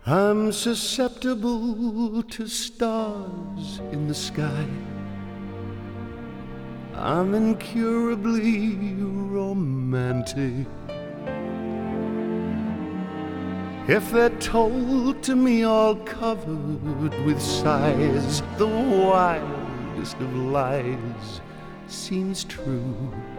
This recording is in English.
I'm susceptible to stars in the sky. I'm incurably romantic. If they're told to me all covered with sighs, the wildest of lies seems true.